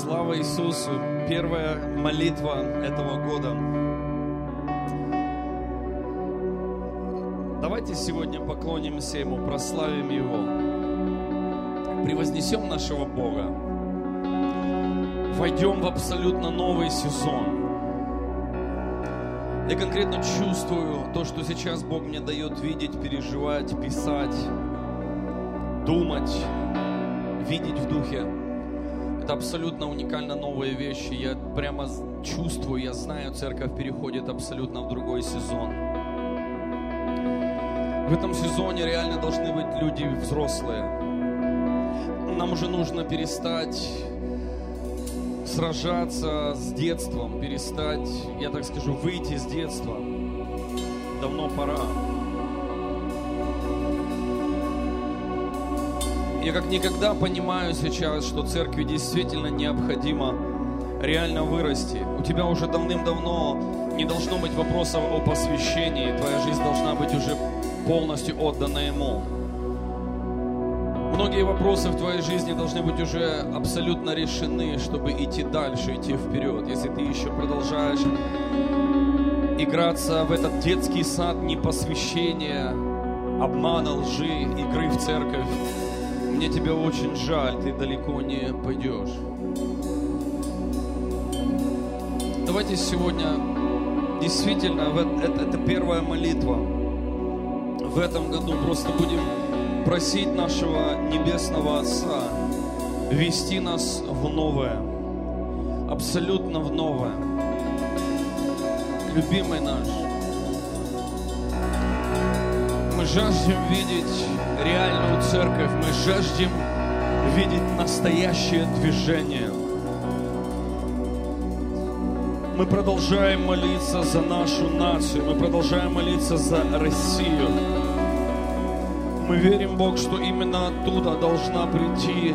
Слава Иисусу! Первая молитва этого года. Давайте сегодня поклонимся Ему, прославим Его, превознесем нашего Бога, войдем в абсолютно новый сезон. Я конкретно чувствую то, что сейчас Бог мне дает видеть, переживать, писать, думать, видеть в духе. Это абсолютно уникально новые вещи. Я прямо чувствую, я знаю, церковь переходит абсолютно в другой сезон. В этом сезоне реально должны быть люди взрослые. Нам уже нужно перестать сражаться с детством, перестать, я так скажу, выйти из детства. Давно пора. Я как никогда понимаю сейчас, что церкви действительно необходимо реально вырасти. У тебя уже давным-давно не должно быть вопросов о посвящении. Твоя жизнь должна быть уже полностью отдана Ему. Многие вопросы в твоей жизни должны быть уже абсолютно решены, чтобы идти дальше, идти вперед. Если ты еще продолжаешь играться в этот детский сад непосвящения, обмана, лжи, игры в церковь, мне тебя очень жаль, ты далеко не пойдешь. Давайте сегодня, действительно, это первая молитва. В этом году просто будем просить нашего Небесного Отца вести нас в новое, абсолютно в новое. Любимый наш, мы жаждем видеть реальную церковь, мы жаждем видеть настоящее движение. Мы продолжаем молиться за нашу нацию, мы продолжаем молиться за Россию. Мы верим, Бог, что именно оттуда должна прийти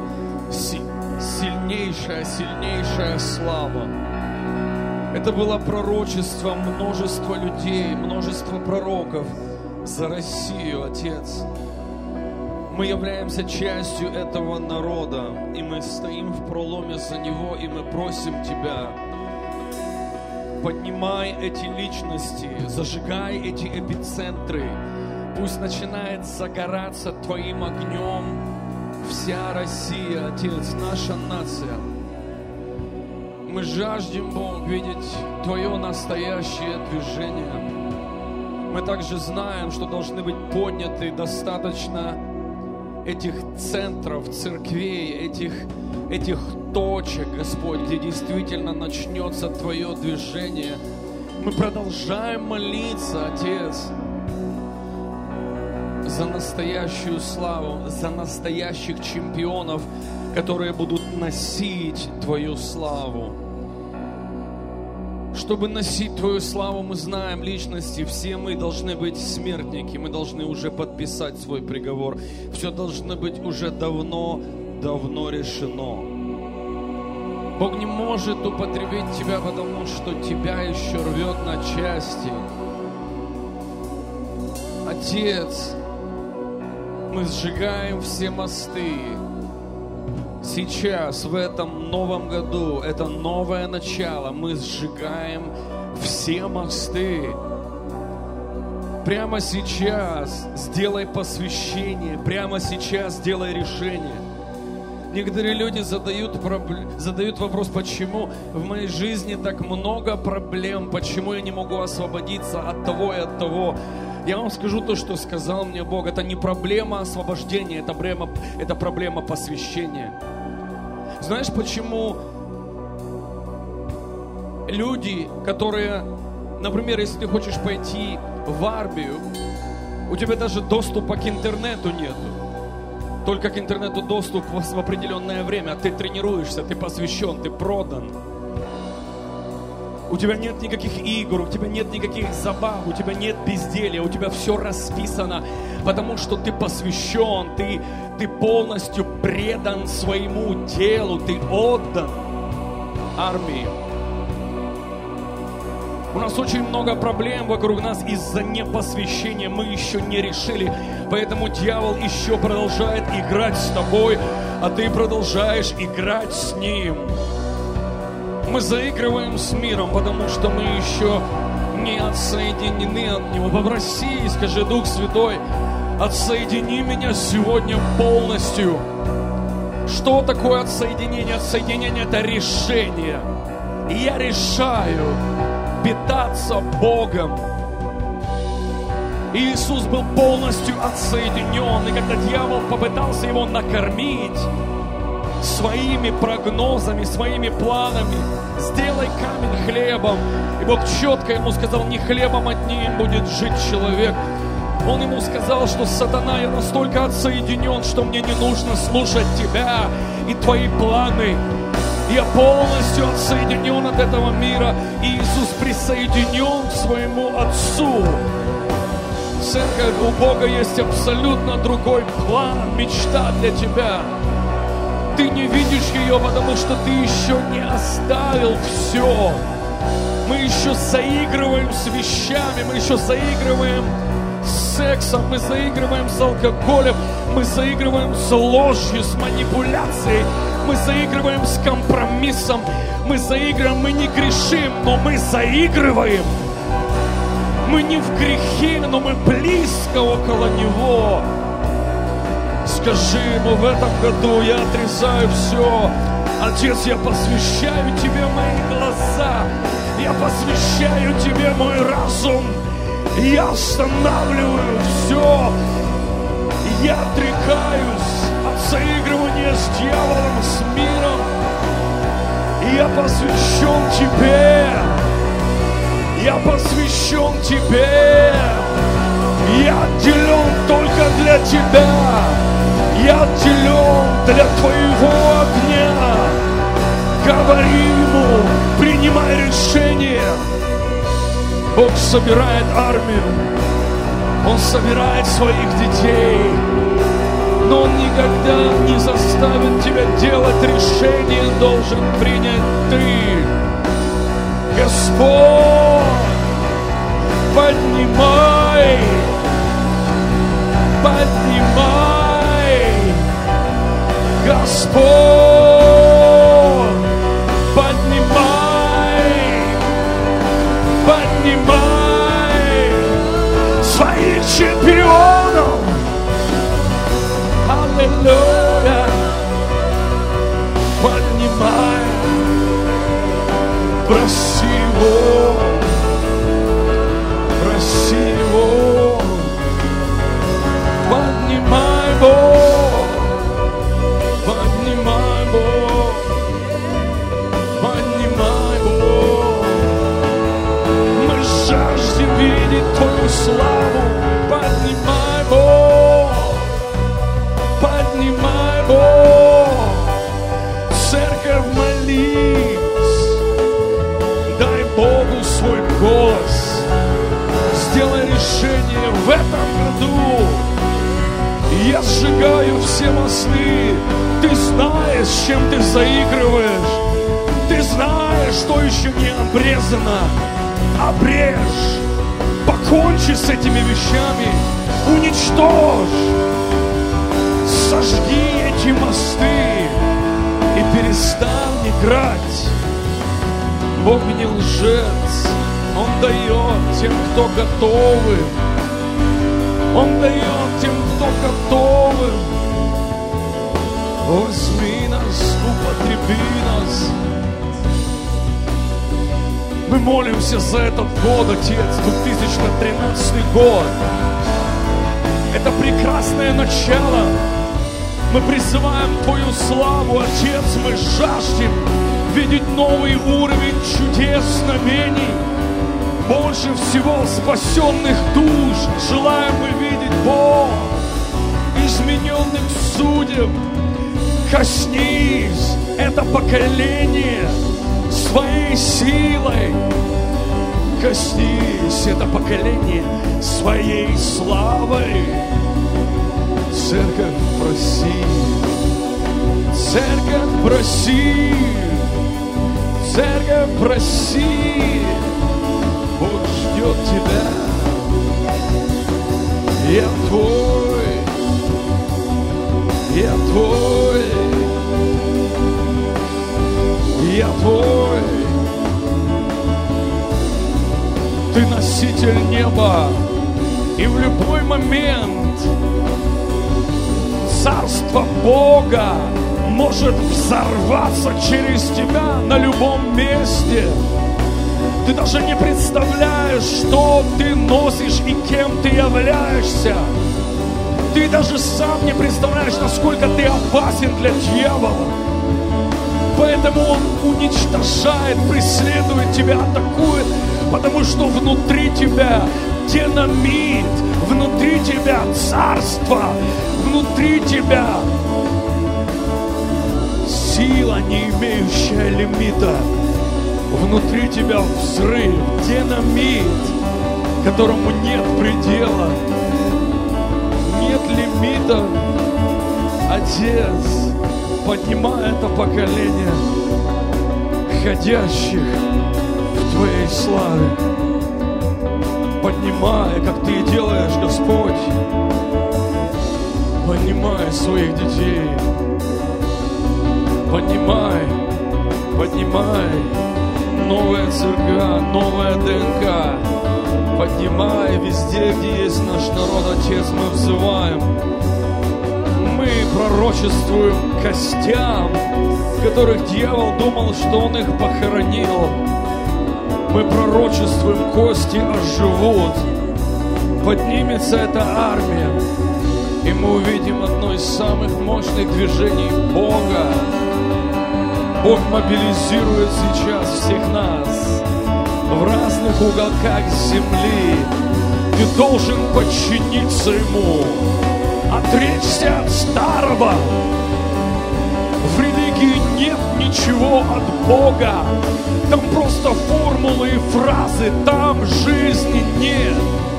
сильнейшая слава. Это было пророчество множества людей, множество пророков за Россию, Отец. Мы являемся частью этого народа, и мы стоим в проломе за него, и мы просим Тебя, поднимай эти личности, зажигай эти эпицентры, пусть начинает загораться Твоим огнем вся Россия, Отец, наша нация. Мы жаждем, Бог, видеть Твое настоящее движение. Мы также знаем, что должны быть подняты достаточно этих центров, церквей, этих точек, Господь, где действительно начнется Твое движение. Мы продолжаем молиться, Отец, за настоящую славу, за настоящих чемпионов, которые будут носить Твою славу. Чтобы носить Твою славу, мы знаем личности, все мы должны быть смертники, мы должны уже подписать свой приговор. Все должно быть уже давно решено. Бог не может употребить Тебя, потому что Тебя еще рвет на части. Отец, мы сжигаем все мосты. Сейчас, в этом новом году, это новое начало, мы сжигаем все мосты. Прямо сейчас сделай посвящение, прямо сейчас сделай решение. Некоторые люди задают вопрос, почему в моей жизни так много проблем, почему я не могу освободиться от того и от того. Я вам скажу то, что сказал мне Бог. Это не проблема освобождения, это проблема посвящения. Знаешь, почему люди, которые, например, если ты хочешь пойти в армию, у тебя даже доступа к интернету нету. Только к интернету доступ в определенное время. Ты тренируешься, ты посвящен, ты продан. У тебя нет никаких игр, у тебя нет никаких забав, у тебя нет безделья, у тебя все расписано, потому что ты посвящен, ты полностью предан своему делу, ты отдан армии. У нас очень много проблем вокруг нас из-за непосвящения, мы еще не решили, поэтому дьявол еще продолжает играть с тобой, а ты продолжаешь играть с ним. Мы заигрываем с миром, потому что мы еще не отсоединены от него. Попроси, скажи: Дух Святой, отсоедини меня сегодня полностью. Что такое отсоединение? Отсоединение – это решение. И я решаю питаться Богом. Иисус был полностью отсоединен. И когда дьявол попытался его накормить своими прогнозами, своими планами, сделай камень хлебом. И Бог четко ему сказал: не хлебом одним будет жить человек. Он ему сказал, что: сатана, я настолько отсоединен, что мне не нужно слушать тебя и твои планы. Я полностью отсоединен от этого мира. И Иисус присоединен к своему Отцу. Церковь, у Бога есть абсолютно другой план, мечта для тебя. Ты не видишь ее, потому что ты еще не оставил все. Мы еще заигрываем с вещами, мы еще заигрываем с сексом, мы заигрываем с алкоголем, мы заигрываем с ложью, с манипуляцией, мы заигрываем с компромиссом, мы заигрываем, мы не грешим, но мы заигрываем. Мы не в грехе, но мы близко около Него. Скажи ему: в этом году я отрезаю все. Отец, я посвящаю Тебе мои глаза. Я посвящаю Тебе мой разум. Я останавливаю все. Я отрекаюсь от заигрывания с дьяволом, с миром. И я посвящен Тебе. Я посвящен Тебе. Я отделен только для Тебя. Я отделен для Твоего огня. Говори ему, принимай решение. Бог собирает армию. Он собирает своих детей. Но Он никогда не заставит тебя делать решение. Должен принять ты. Господь, поднимай, поднимай, Господь, поднимай, поднимай своих чемпионов. Аллилуйя, поднимай, проси Его, проси Его, поднимай Бог, поднимай Бог, поднимай Бог. Мы жаждем видеть Твою славу, поднимай Бог, поднимай Бог. Церковь, молись. Дай Богу свой голос. Сделай решение в этом году. Я сжигаю все мосты. Ты знаешь, с чем ты заигрываешь. Ты знаешь, что еще не обрезано. Обрежь. Покончи с этими вещами. Уничтожь. Сожги эти мосты. И перестань играть. Бог не лжец, Он дает тем, кто готовы. Он дает тем, кто готовы. Возьми нас, употреби нас. Мы молимся за этот год, Отец, 2013 год. Это прекрасное начало. Мы призываем Твою славу, Отец, мы жаждем видеть новый уровень чудес, знамений. Больше всего спасенных душ желаем мы видеть, Бог, измененных судеб. Коснись это поколение своей силой. Коснись это поколение своей славой. Церковь, проси. Церковь, проси. Церковь, проси. Бог ждет тебя. Я твой. Я твой. Я твой. Спаситель неба. И в любой момент Царство Бога может взорваться через тебя на любом месте. Ты даже не представляешь, что ты носишь и кем ты являешься. Ты даже сам не представляешь, насколько ты опасен для дьявола. Поэтому он уничтожает, преследует тебя, атакует, потому что внутри тебя динамит, внутри тебя царство, внутри тебя сила, не имеющая лимита. Внутри тебя взрыв, динамит, которому нет предела, нет лимита. Отец, поднимай это поколение ходящих в Твоей славе. Поднимай, как Ты делаешь, Господь. Поднимай своих детей. Поднимай, поднимай. Новая церковь, новая ДНК. Поднимай везде, где есть наш народ, Отец, мы взываем. Мы пророчествуем костям, которых дьявол думал, что он их похоронил. Мы пророчествуем, кости оживут. Поднимется эта армия, и мы увидим одно из самых мощных движений Бога. Бог мобилизирует сейчас всех нас в разных уголках земли. Ты должен подчиниться Ему, отречься от старого. В религии нет ничего от Бога. Там просто формулы и фразы, там жизни нет.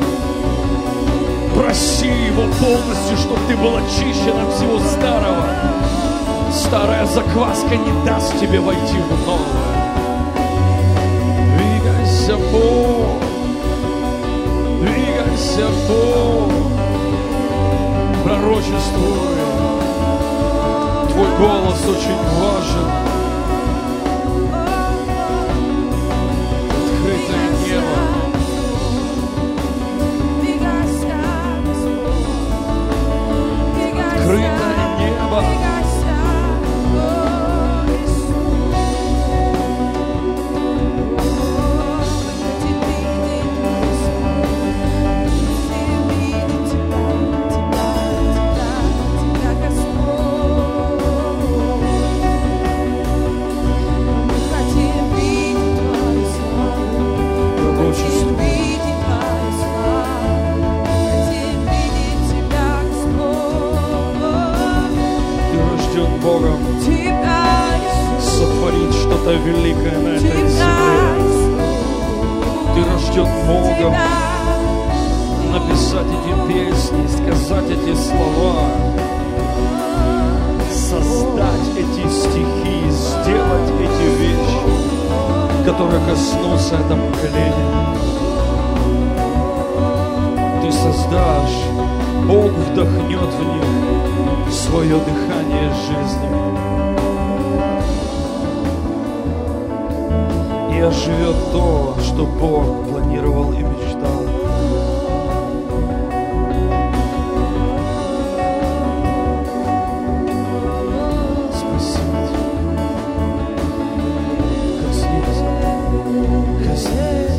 Проси Его полностью, чтобы ты был очищен от всего старого. Старая закваска не даст тебе войти в новое. Двигайся, Бог, двигайся, Бог. Пророчествуй. Твой голос очень важен. Открытое небо. Открытое небо. Богом сотворить что-то великое на этой земле. Ты рожден Богом написать эти песни, сказать эти слова, создать эти стихи, сделать эти вещи, которые коснутся этого поколения. Ты создашь, Бог вдохнет в них свое дыхание жизни. И оживет то, что Бог планировал и мечтал. Спасибо Тебе. Коснись. Коснись.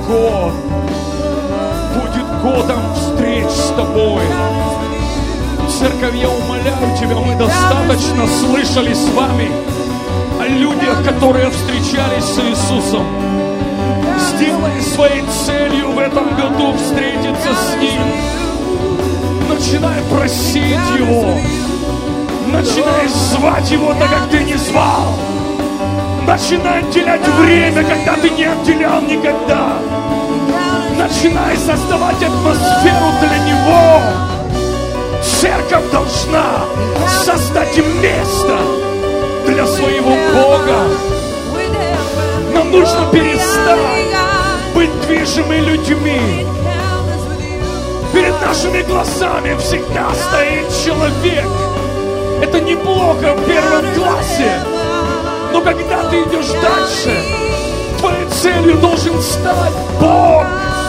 год будет годом встреч с Тобой. Церковь, я умоляю Тебя, мы достаточно слышали с вами о людях, которые встречались с Иисусом. Сделай своей целью в этом году встретиться с Ним. Начинай просить Его. Начинай звать Его так, как Ты не звал. Начинай отделять время, когда Ты не отделял никогда. Начинай создавать атмосферу для Него. Церковь должна создать место для своего Бога. Нам нужно перестать быть движимыми людьми. Перед нашими глазами всегда стоит человек. Это неплохо в первом классе. Но когда ты идешь дальше, твоей целью должен стать Бог.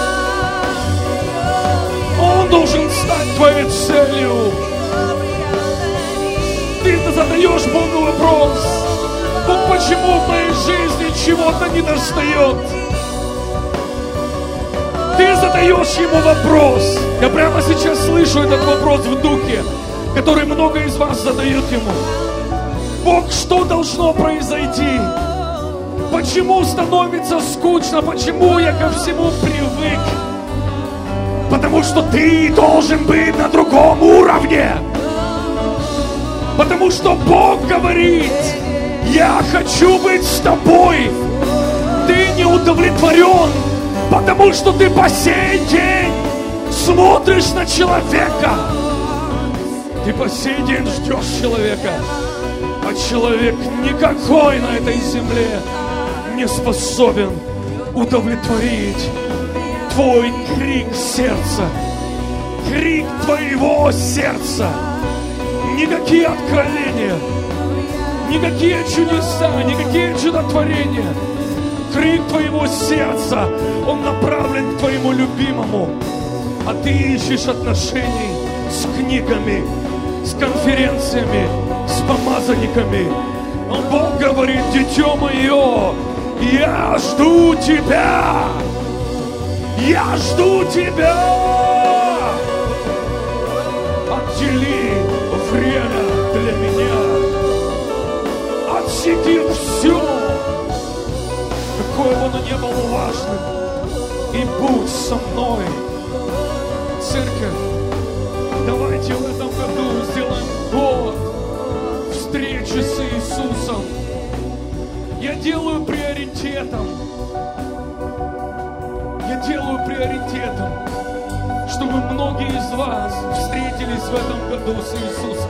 Он должен стать твоей целью. Ты задаешь Богу вопрос: Бог, почему в моей жизни чего-то не достает? Ты задаешь Ему вопрос. Я прямо сейчас слышу этот вопрос в духе, который много из вас задают Ему. Бог, что должно произойти? Почему становится скучно? Почему я ко всему привык? Потому что ты должен быть на другом уровне. Потому что Бог говорит: я хочу быть с тобой. Ты не удовлетворен, потому что ты по сей день смотришь на человека. Ты по сей день ждешь человека. А человек никакой на этой земле не способен удовлетворить твой крик сердца. Крик твоего сердца. Никакие откровения, никакие чудеса, никакие чудотворения. Крик твоего сердца, он направлен к твоему любимому. А ты ищешь отношений с книгами, с конференциями, с помазанниками. Но Бог говорит: дитё мое, я жду тебя. Я жду тебя. Отдели время для меня. Отсеки все, какое бы оно ни было важным, и будь со мной. Церковь, давайте в этом году сделаем год встречи с Иисусом. Я делаю приоритетом, чтобы многие из вас встретились в этом году с Иисусом.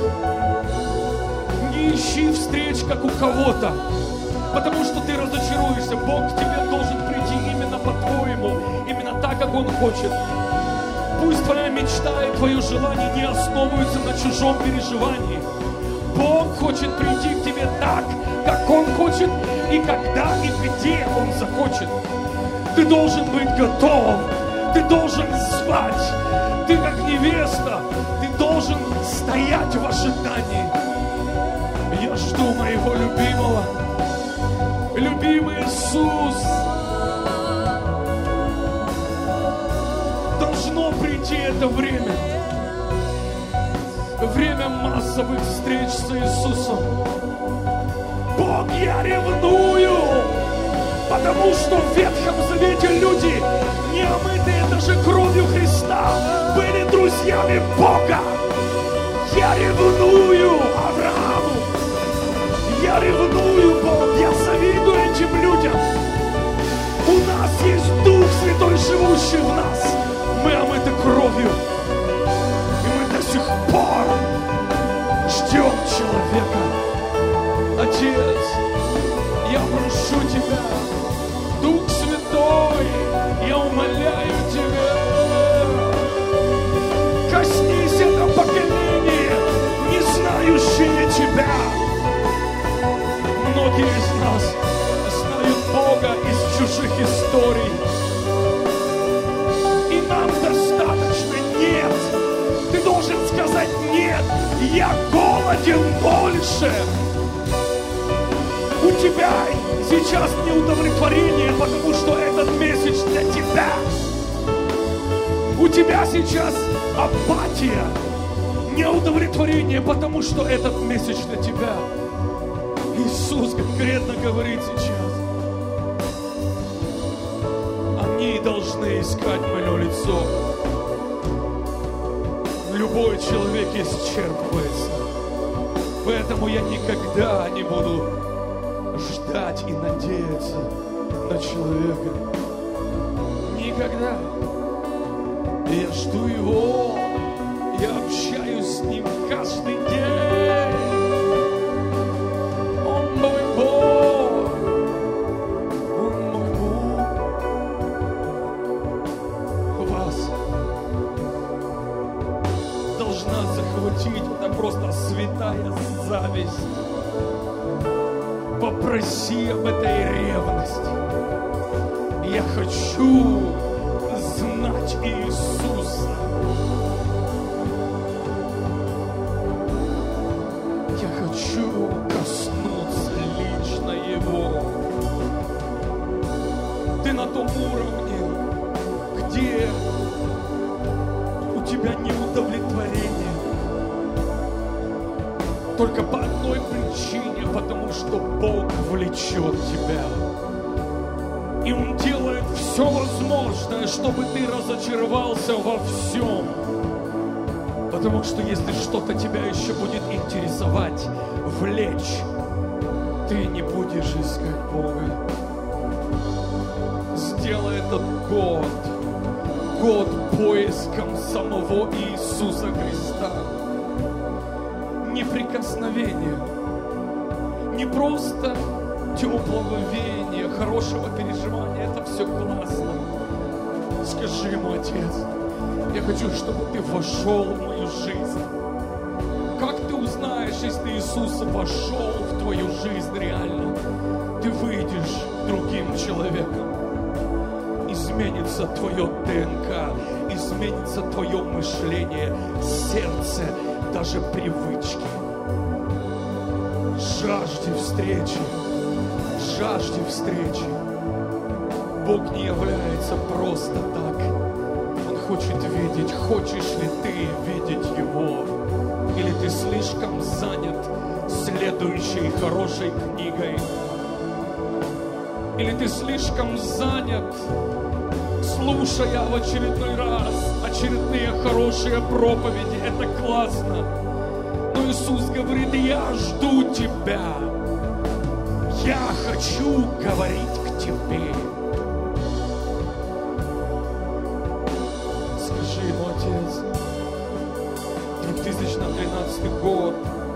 Не ищи встреч, как у кого-то, потому что ты разочаруешься. Бог к тебе должен прийти именно по-твоему, именно так, как Он хочет. Пусть твоя мечта и твое желание не основываются на чужом переживании. Бог хочет прийти к тебе так, как Он хочет, и когда, и где Он захочет. Ты должен быть готов, ты должен звать, ты как невеста, ты должен стоять в ожидании. Я жду моего любимого, любимый Иисус. Должно прийти это время, время массовых встреч с Иисусом. Бог, я ревную, потому что в Ветхом Завете люди, не омытые даже кровью Христа, были друзьями Бога. Я ревную Аврааму, я ревную, Бог, я завидую этим людям. У нас есть Дух Святой, живущий в нас. Мы омыты кровью, и мы до сих пор ждем человека. Отец, я прошу Тебя, Дух Святой, я умоляю Тебя, коснись это поколение, не знающее Тебя. Многие из нас знают Бога из чужих историй, и нам достаточно нет. Ты должен сказать: нет, я голоден больше. У Тебя сейчас неудовлетворение, потому что этот месседж для тебя. У тебя сейчас апатия, неудовлетворение, потому что этот месседж для тебя. Иисус конкретно говорит сейчас: они должны искать мое лицо. Любой человек исчерпывается. Поэтому я никогда не буду ждать и надеяться на человека. Никогда. Я жду его. Я общаюсь с ним каждый день. Он мой Бог. Он мой Бог. Вас должна захватить это просто святая зависть. Попроси об этой ревности. Я хочу знать Иисуса. Я хочу коснуться лично Его. Ты на том уровне, где у тебя неудовлетворение. Только по одной причине, потому что Бог влечет тебя. И Он делает все возможное, чтобы ты разочаровался во всем. Потому что если что-то тебя еще будет интересовать, влечь, ты не будешь искать Бога. Сделай этот год поиском самого Иисуса Христа. Не прикосновение, не просто теплого веяния, хорошего переживания. Это все классно. Скажи ему: Отец, я хочу, чтобы ты вошел в мою жизнь. Как ты узнаешь, если Иисус вошел в твою жизнь реально? Ты выйдешь другим человеком. Изменится твое ДНК, изменится твое мышление, сердце, даже привычки. Жажди встречи. Жажде встречи. Бог не является просто так. Он хочет видеть, хочешь ли ты видеть Его, или ты слишком занят следующей хорошей книгой, или ты слишком занят, слушая в очередной раз очередные хорошие проповеди. Это классно. Но Иисус говорит: я жду тебя. Я хочу говорить к тебе. Скажи ему: Отец, 2013 год,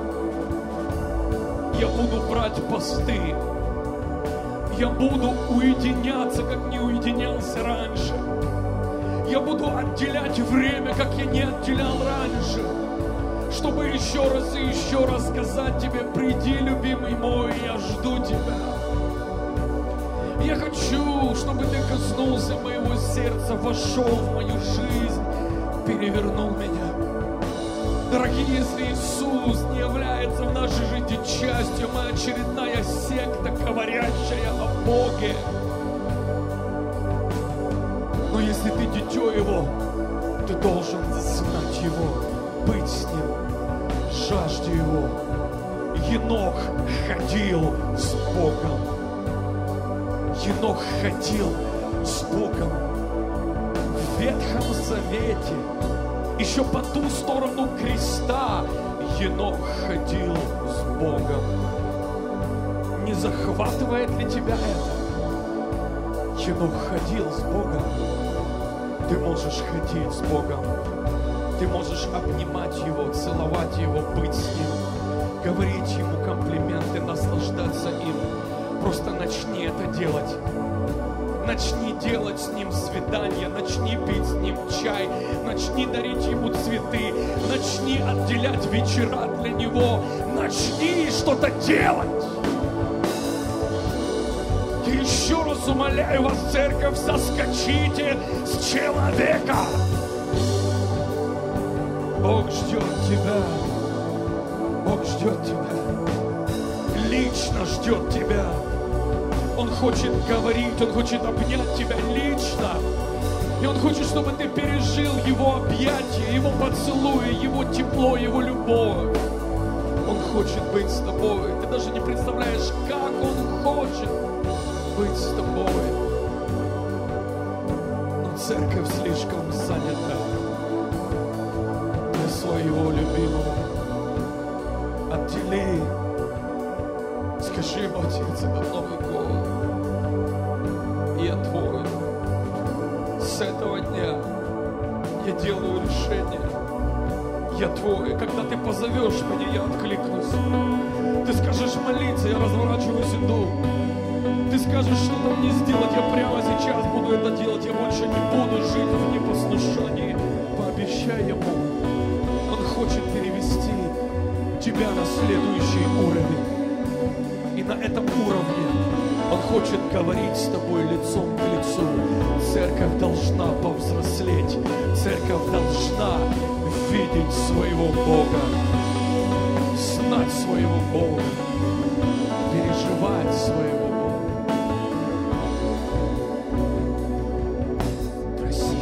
я буду брать посты. Я буду уединяться, как не уединялся раньше. Я буду отделять время, как я не отделял раньше. Чтобы еще раз и еще раз сказать тебе: приди, любимый мой, я жду тебя. Я хочу, чтобы ты коснулся моего сердца, вошел в мою жизнь, перевернул меня. Дорогие, если Иисус не является в нашей жизни частью, мы очередная секта, говорящая о Боге. Но если ты дитё Его, ты должен знать Его, быть с Ним, жажде Его. Енох ходил с Богом. Енох ходил с Богом. В Ветхом Завете, еще по ту сторону креста, Енох ходил с Богом. Не захватывает ли тебя это? Енох ходил с Богом. Ты можешь ходить с Богом. Ты можешь обнимать Его, целовать Его, быть с Ним, говорить Ему комплименты, наслаждаться им. Просто начни это делать. Начни делать с Ним свидания, начни пить с Ним чай, начни дарить Ему цветы, начни отделять вечера для Него, начни что-то делать. И еще раз умоляю вас, церковь, соскочите с человека. Бог ждет тебя. Бог ждет тебя. Лично ждет тебя. Он хочет говорить, Он хочет обнять тебя лично. И Он хочет, чтобы ты пережил Его объятия, Его поцелуи, Его тепло, Его любовь. Он хочет быть с тобой. Ты даже не представляешь, как Он хочет быть с тобой. Но церковь слишком занята для своего любимого. Отдели. Скажи ему: Отец, это Новый год. И я твой. С этого дня я делаю решение. Я твой. Когда ты позовешь меня, я откликнусь. Ты скажешь молиться, я разворачиваюсь, иду. Ты скажешь, что-то мне сделать, я прямо сейчас буду это делать. Я больше не буду жить в непослушании. Пообещай ему. Он хочет перевести тебя на следующий уровень. И на этом уровне Он хочет говорить с тобой лицом к лицу. Церковь должна повзрослеть. Церковь должна видеть своего Бога, знать своего Бога, переживать своего Бога. Прости.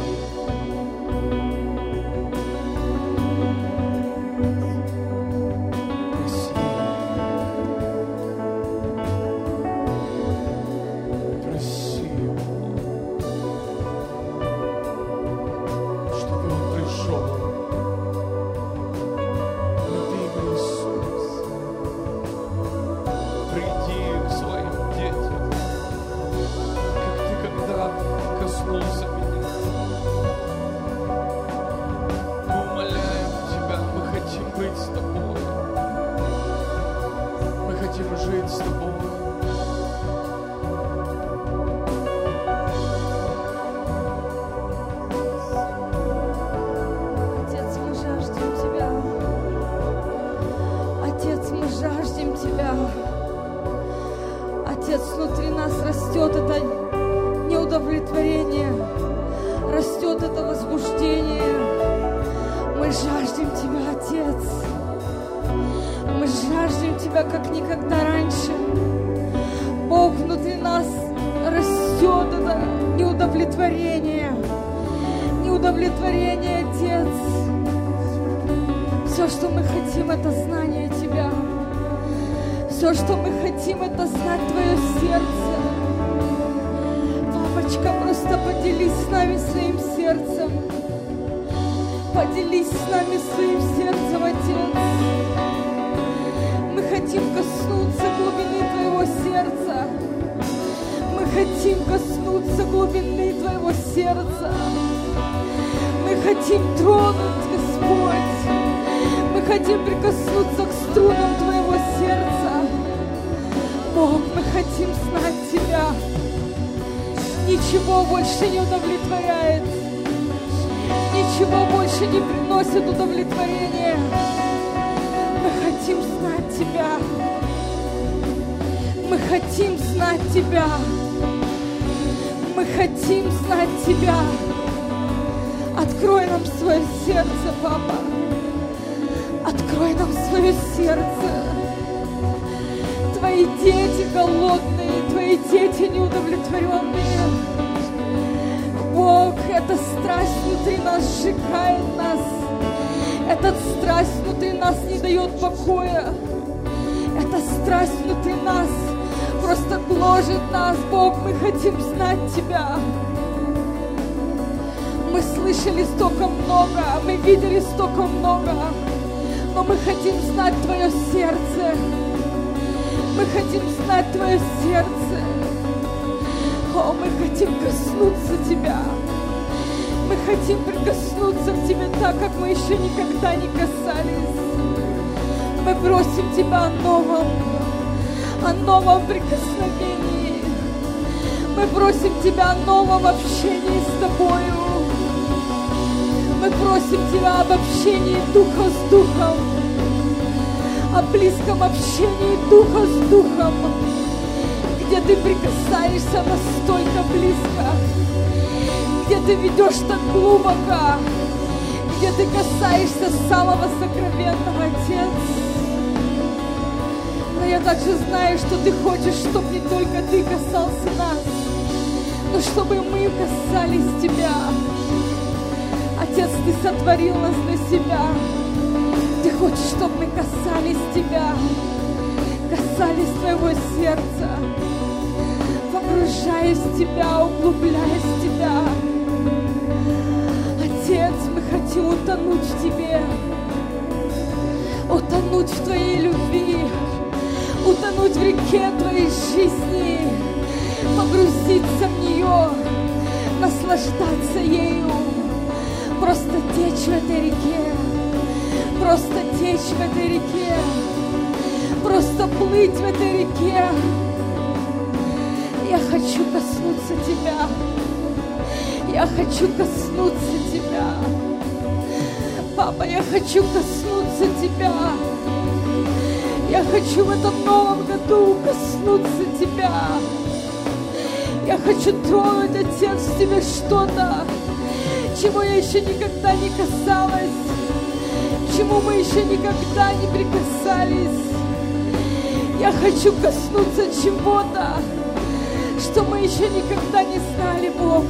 Все, что мы хотим, это знать Твое сердце. Папочка, просто поделись с нами своим сердцем. Поделись с нами своим сердцем, Отец. Мы хотим коснуться глубины Твоего сердца. Мы хотим коснуться глубины Твоего сердца. Мы хотим тронуть, Господь. Мы хотим прикоснуться к струнам Твоего сердца. Бог, мы хотим знать Тебя. Ничего больше не удовлетворяет. Ничего больше не приносит удовлетворения. Мы хотим знать Тебя. Мы хотим знать Тебя. Мы хотим знать Тебя. Открой нам свое сердце, Папа. Открой нам свое сердце. Твои дети голодные, Твои дети неудовлетворенные. Бог, эта страсть внутри нас сжигает нас. Эта страсть внутри нас не дает покоя. Эта страсть внутри нас просто гложет нас. Бог, мы хотим знать Тебя. Мы слышали столько много, мы видели столько много, но мы хотим знать Твое сердце. Мы хотим знать Твое сердце. О, мы хотим коснуться Тебя. Мы хотим прикоснуться к Тебе так, как мы еще никогда не касались. Мы просим Тебя о новом прикосновении. Мы просим Тебя о новом общении с Тобою. Мы просим Тебя об общении Духа с Духом, о близком общении Духа с Духом, где Ты прикасаешься настолько близко, где Ты ведешь так глубоко, где Ты касаешься самого сокровенного, Отец. Но я также знаю, что Ты хочешь, чтобы не только Ты касался нас, но чтобы мы касались Тебя. Отец, Ты сотворил нас для себя. Ты хочешь, чтобы мы касались Тебя, касались Твоего сердца, погружаясь в Тебя, углубляясь в Тебя. Отец, мы хотим утонуть в Тебе, утонуть в Твоей любви, утонуть в реке Твоей жизни, погрузиться в нее, наслаждаться ею, просто течь в этой реке, просто течь в этой реке, просто плыть в этой реке. Я хочу коснуться Тебя, я хочу коснуться Тебя. Папа, я хочу коснуться Тебя. Я хочу в этом новом году коснуться Тебя. Я хочу тронуть, Отец, в Тебе что-то, чего я еще никогда не касалась, к чему мы еще никогда не прикасались. Я хочу коснуться чего-то, что мы еще никогда не знали, Бог,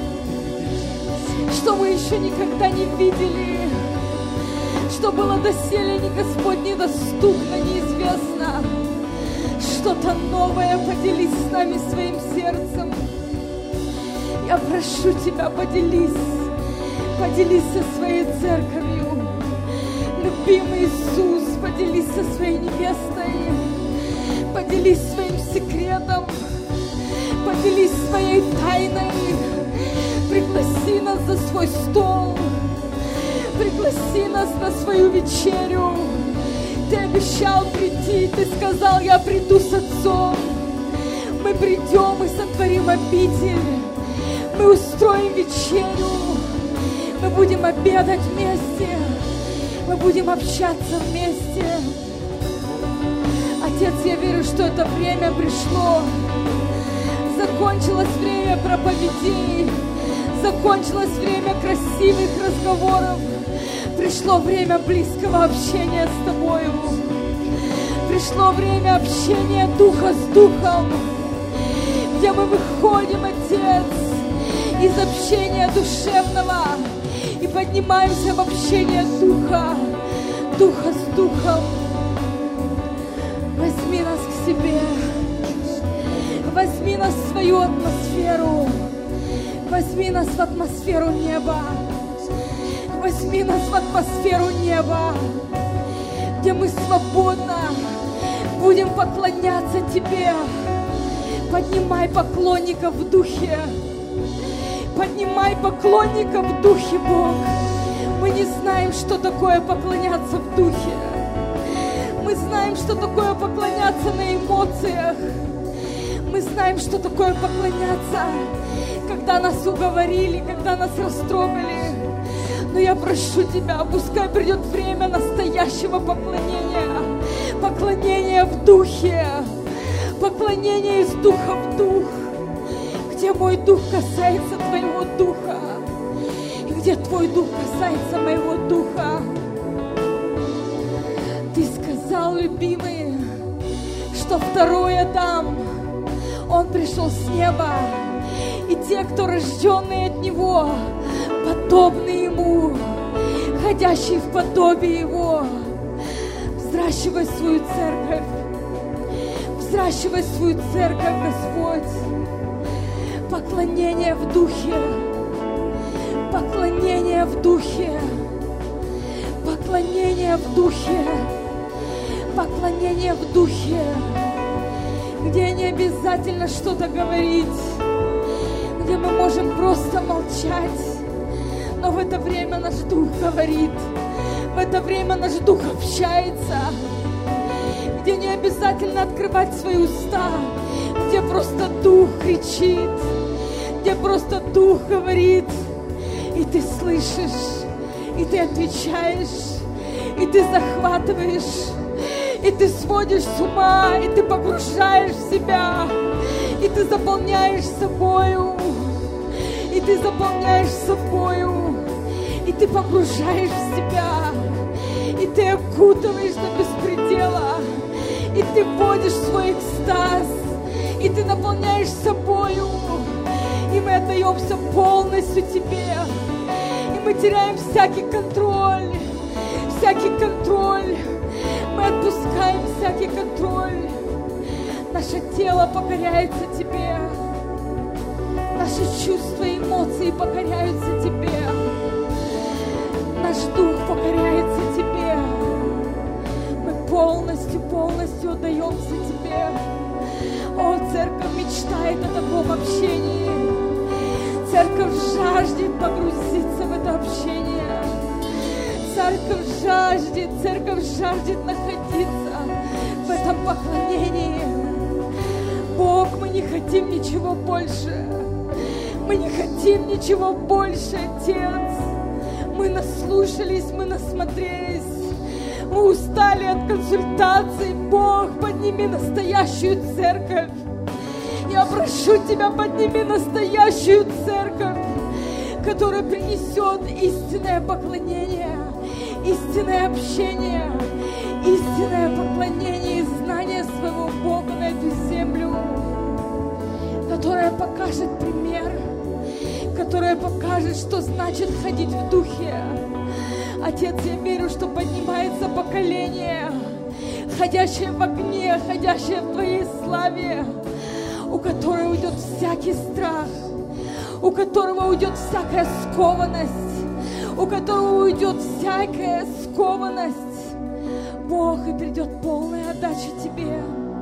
что мы еще никогда не видели, что было доселе не Господь недоступно, неизвестно. Что-то новое, поделись с нами своим сердцем. Я прошу Тебя, поделись со своей церковью. Любимый Иисус, поделись со своей невестой, поделись своим секретом, поделись своей тайной. Пригласи нас за свой стол, пригласи нас на свою вечерю. Ты обещал прийти, Ты сказал, я приду с Отцом. Мы придем и сотворим обитель, мы устроим вечерю, мы будем обедать вместе, мы будем общаться вместе. Отец, я верю, что это время пришло. Закончилось время проповедей, закончилось время красивых разговоров. Пришло время близкого общения с Тобою. Пришло время общения Духа с Духом, где мы выходим, Отец, из общения душевного и поднимаемся в общение Духа с Духом. Возьми нас к себе, возьми нас в свою атмосферу, возьми нас в атмосферу неба, возьми нас в атмосферу неба, где мы свободно будем поклоняться Тебе. Поднимай поклонников в духе, поднимай поклонников в духе, Бог. Мы не знаем, что такое поклоняться в духе. Мы знаем, что такое поклоняться на эмоциях. Мы знаем, что такое поклоняться, когда нас уговорили, когда нас растрогали. Но я прошу Тебя, пускай придет время настоящего поклонения. Поклонение в духе. Поклонение из духа в дух. Где мой дух касается Твоего духа. И где Твой дух касается моего духа. Ты сказал, любимый, что второй Адам, он пришел с неба. И те, кто рожденные от Него, подобны Ему, ходящие в подобие Его. Взращивай свою церковь. Взращивай свою церковь, Господь. Поклонение в духе. Поклонение в духе. Поклонение в духе. Поклонение в духе. Где не обязательно что-то говорить. Где мы можем просто молчать. Но в это время наш дух говорит. В это время наш дух общается. Где не обязательно открывать свои уста. Где просто дух кричит. Где просто дух говорит. И ты слышишь. И ты отвечаешь. И ты захватываешь. И ты сводишь с ума. И ты погружаешь в себя. И ты заполняешь собою. И ты заполняешь собою. И ты погружаешь в себя. И ты окутываешь до беспредела. И ты вводишь входишь в свой экстаз, и Ты наполняешь собою, и мы отдаемся полностью Тебе, и мы теряем всякий контроль, мы отпускаем всякий контроль, наше тело покоряется Тебе, наши чувства и эмоции покоряются Тебе, наш дух покоряется Тебе, мы полностью отдаемся Тебе. О, церковь мечтает о таком общении. Церковь жаждет погрузиться в это общение. Церковь жаждет находиться в этом поклонении. Бог, мы не хотим ничего больше. Мы не хотим ничего больше, Отец. Мы наслушались, мы насмотрелись. Мы устали от консультаций. Бог, подними настоящую церковь. Я прошу Тебя, подними настоящую церковь, которая принесет истинное поклонение, истинное общение, истинное поклонение и знание своего Бога на эту землю, которая покажет пример, которая покажет, что значит ходить в духе. Отец, я верю, что поднимается поколение, ходящее в огне, ходящее в Твоей славе, у которого уйдет всякий страх, у которого уйдет всякая скованность, у которого уйдет всякая скованность. Бог, и придет полная отдача Тебе.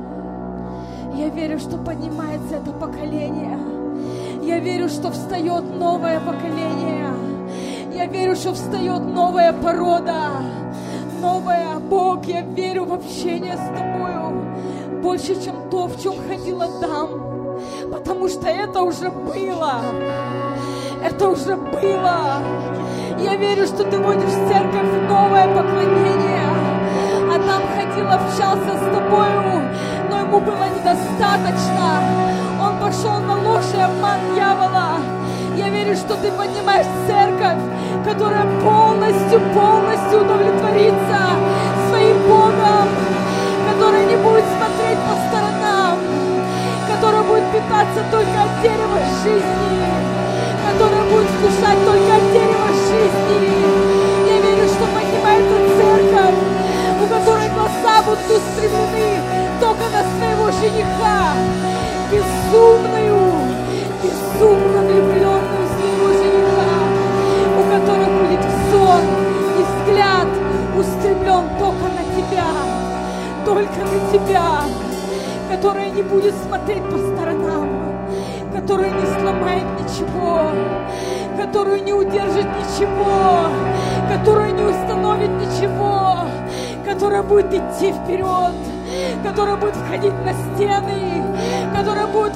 Я верю, что поднимается это поколение. Я верю, что встает новое поколение. Я верю, что встает новая порода. Новая. Бог, я верю в общение с Тобою больше, чем то, в чем ходил Адам. Потому что это уже было. Это уже было. Я верю, что Ты вводишь в церковь новое поклонение. Адам ходил, общался с Тобою, но ему было недостаточно. Он пошел на ложь и обман дьявола. Я верю, что Ты поднимаешь церковь, которая полностью удовлетворится своим Богом, которая не будет смотреть по сторонам, которая будет питаться только от дерева жизни, которая будет вкушать только от дерева жизни. Я верю, что поднимается церковь, у которой глаза будут устремлены только на своего жениха, безумно влюбленную в своего жениха, у которой будет взор и взгляд устремлен только на Тебя, которая не будет смотреть по сторонам, которая не сломает ничего, которую не удержит ничего, которая не установит ничего, которая будет идти вперед, которая будет входить на стены, которая будет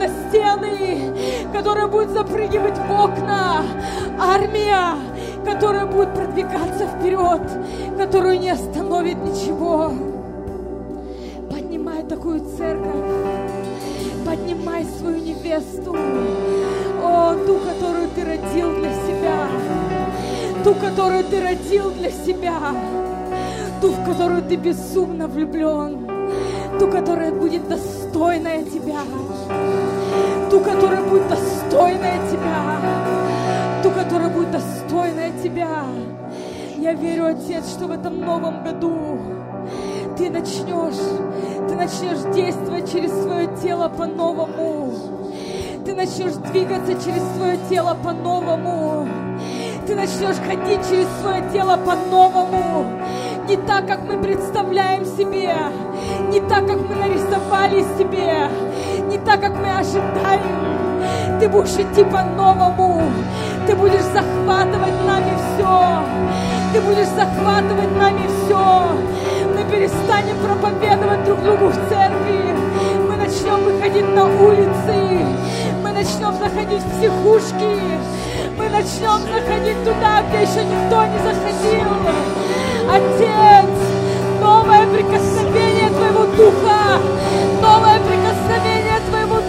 запрыгивать в окна. Армия, которая будет продвигаться вперед, которую не остановит ничего. Поднимай такую церковь, поднимай свою невесту, ту, которую Ты родил для себя, ту, в которую Ты безумно влюблен, ту, которая будет достойная Тебя, ту, которая будет достойная Тебя. Я верю, Отец, что в этом новом году Ты начнешь действовать через свое тело по-новому. Ты начнешь двигаться через свое тело по-новому. Ты начнешь ходить через свое тело по-новому. Не так, как мы представляем себе, не так, как мы нарисовали себе, не так, как мы ожидаем. Ты будешь идти по-новому. Ты будешь захватывать нами все. Мы перестанем проповедовать друг другу в церкви. Мы начнем выходить на улицы. Мы начнем заходить в психушки. Мы начнем заходить туда, где еще никто не заходил. Отец, новое прикосновение Твоего Духа. Новое прикосновение Твоего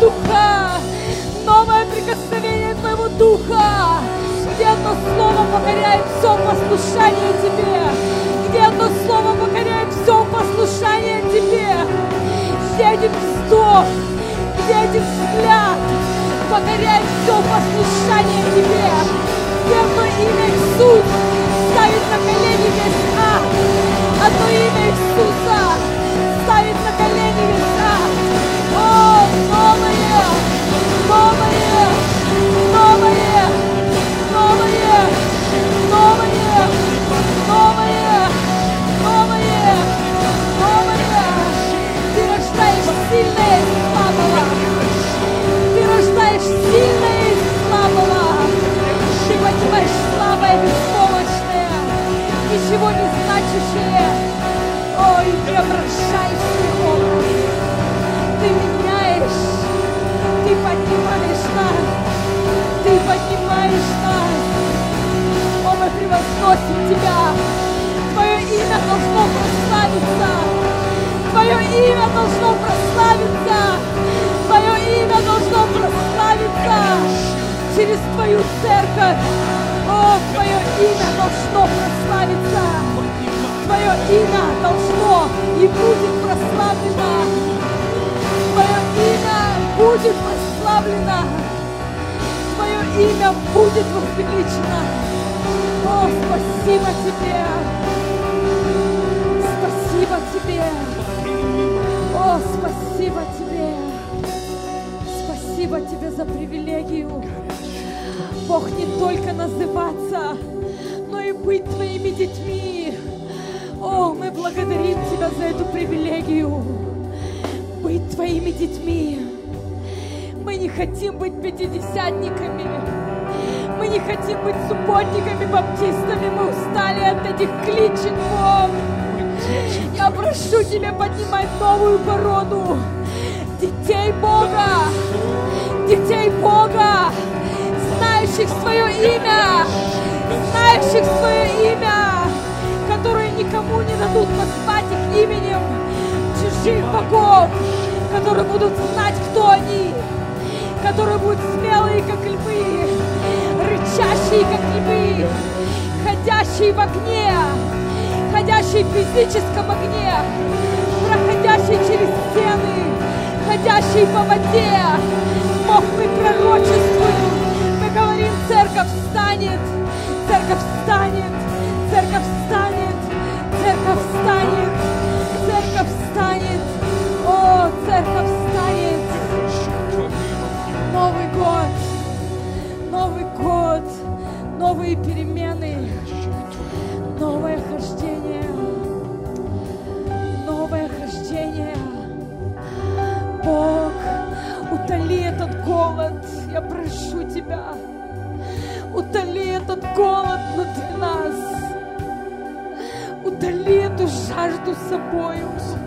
Духа. Где одно слово покоряет все послушание Тебе. где один вздох, где один взгляд покоряет все послушание Тебе. И одно имя Иисус ставит на колени весь ад. Одно имя Иисуса ставит на колени весь ад. О, новое, новое, новое, новое, новое, новое, новое, новое. Ты рождаешь сильное из слабого. Ты рождаешь сильное из слабого. Ты поднимаешь слабое, беспомощное, ничего не значащее. Ой, ты обращаешь грехом. Ты меняешь, ты поднимаешь нас, ты поднимаешь нас. О, мы превозносим Тебя. Твое имя должно прославиться. Твое имя должно прославиться. Твое имя должно прославиться через Твою церковь. О, Твое имя должно прославиться. Твое имя должно и будет прославлено. Твое имя будет прославлено. Твое имя будет возвеличено. О, спасибо Тебе. Спасибо Тебе. О, спасибо Тебе. Спасибо Тебе за привилегию, Бог, не только называться, но и быть Твоими детьми. О, мы благодарим Тебя за эту привилегию быть Твоими детьми. Мы не хотим быть пятидесятниками. Мы не хотим быть субботниками, баптистами. Мы устали от этих кличек, Бог. Я прошу Тебя поднимать новую породу детей Бога, знающих свое имя, которые никому не дадут назвать их именем чужих богов, которые будут знать, кто они, которые будут смелые, как львы, рычащие, как львы, ходящие в огне, ходящие в физическом огне, проходящие через стены, ходящие по воде. Бог, мы пророчествуем, мы говорим, церковь встанет, церковь встанет, церковь встанет, церковь встанет, церковь встанет, о, церковь встанет. Новый год, новые перемены, новое хождение, новое хождение. Бог, утоли этот голод, я прошу Тебя, утоли этот голод внутри нас, утоли эту жажду собою.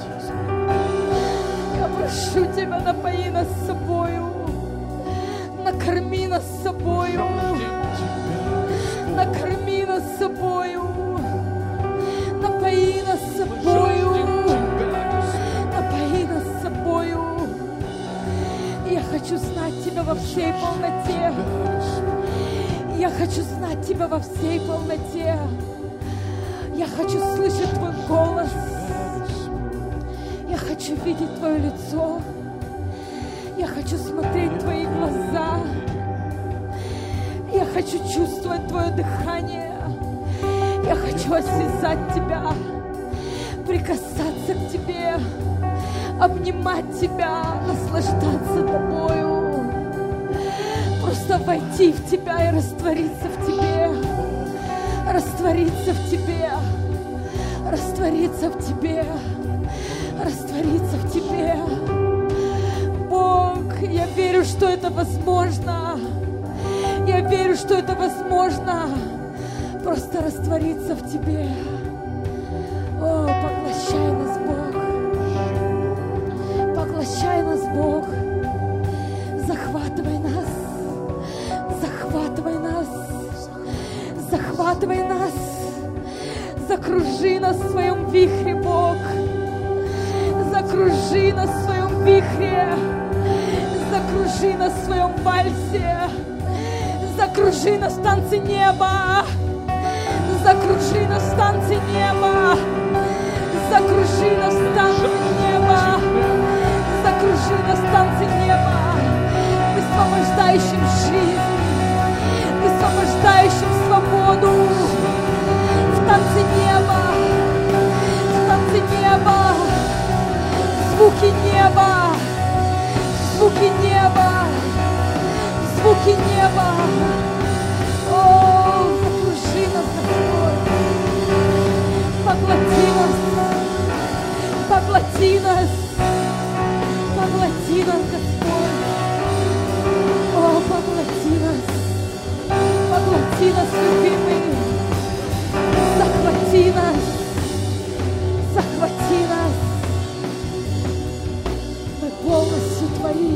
Я прошу Тебя, напои нас собою, накорми нас собою, накорми нас собою, напои нас собою, напои нас собою. Я хочу знать Тебя во всей полноте. Я хочу знать Тебя во всей полноте. Я хочу слышать Твой голос. Я хочу видеть Твое лицо. Я хочу смотреть в Твои глаза. Я хочу чувствовать Твое дыхание. Я хочу осязать Тебя, прикасаться к Тебе, обнимать Тебя, наслаждаться Тобою. Просто войти в Тебя и раствориться в Тебе. Раствориться в Тебе. Раствориться в Тебе. Раствориться в Тебе. Бог, я верю, что это возможно. Я верю, что это возможно. Просто раствориться в Тебе. О, поглощай нас, Бог. Поглощай нас, Бог. Захватывай нас. Захватывай нас. Захватывай нас. Закружи нас в своем вихре, Бог. Закружи нас в своем вихре. Закружи нас в своем вальсе. Закружи нас в танце неба. Закружи нас в танце неба. Закружи нас в танце неба. звуки неба, звуки неба, звуки неба. О, закружи нас, Господь, поглоти нас, поглоти нас, поглоти нас, Господь. О, поглоти нас, любимый, захвати нас, захвати нас. Мы полностью Твои,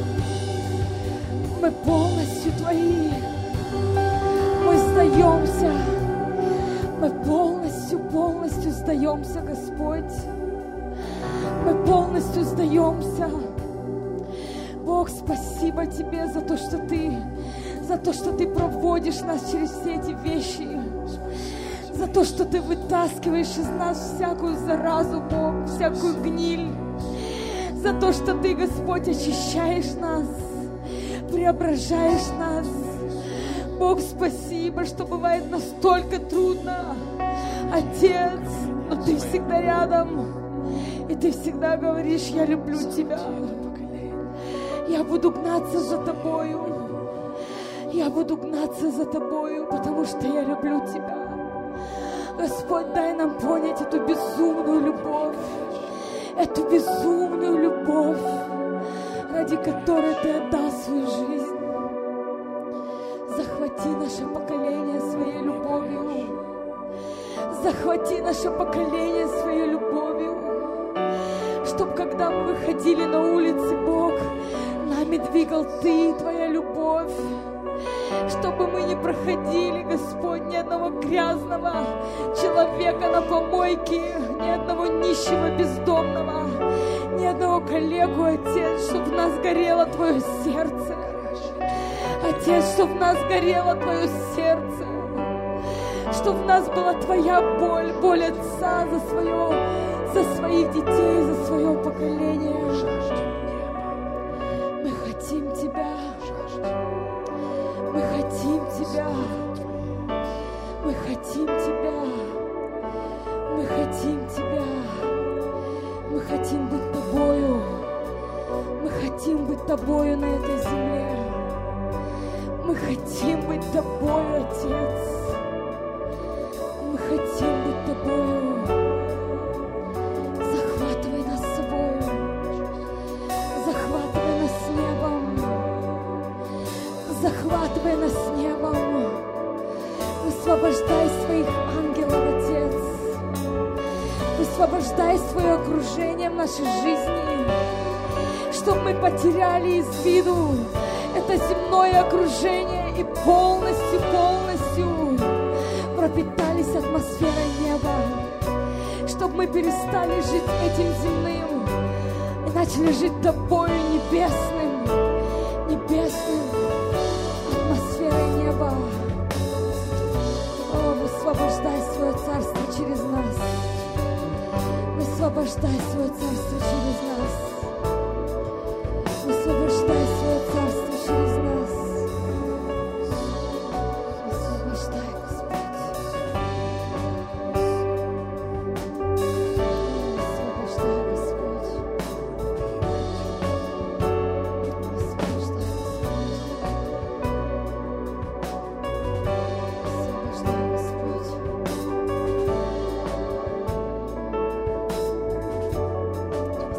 мы полностью Твои, мы сдаемся, мы полностью сдаемся, Господь, мы полностью сдаемся. Бог, спасибо Тебе за то, что Ты проводишь нас через все эти вещи, за то, что Ты вытаскиваешь из нас всякую заразу, Бог, всякую гниль, за то, что Ты, Господь, очищаешь нас, преображаешь нас. Бог, спасибо, что бывает настолько трудно, Отец, но Ты всегда рядом, и Ты всегда говоришь: я люблю Тебя. Я буду гнаться за Тобою. Я буду гнаться за Тобою, потому что я люблю Тебя. Господь, дай нам понять эту безумную любовь, ради которой Ты отдал свою жизнь. Захвати наше поколение своей любовью. Захвати наше поколение своей любовью. Чтоб, когда мы выходили на улицы, Бог, нами двигал Ты, Твоя любовь. Чтобы мы не проходили, Господь, ни одного грязного человека на помойке, ни одного нищего бездомного, ни одного коллегу, Отец, чтобы в нас горело Твое сердце. Отец, чтобы в нас горело Твое сердце, чтобы в нас была Твоя боль, боль Отца за своих детей, за свое поколение. Мы хотим Тебя. Мы хотим Тебя. Мы хотим Тебя. Мы хотим Тебя. Мы хотим быть Тобою. Мы хотим быть Тобою на этой земле. Мы хотим быть Тобою, Отец. Мы хотим быть Тобою. Захватывай нас с собой. Захватывай нас с небом. Захватывай нас с небом. Высвобождай своих ангелов, Отец. Высвобождай свое окружение в нашей жизни, чтобы мы потеряли из виду это земное окружение и полностью пропитались атмосферой неба, чтобы мы перестали жить этим земным и начали жить Тобою небесным атмосферой неба. О, высвобождай свое царство через нас. Высвобождай свое царство через нас. Высвобождай свое царство через нас. Высвобождай, Господь. Высвобождай, Господь. Высвобождай, Господь.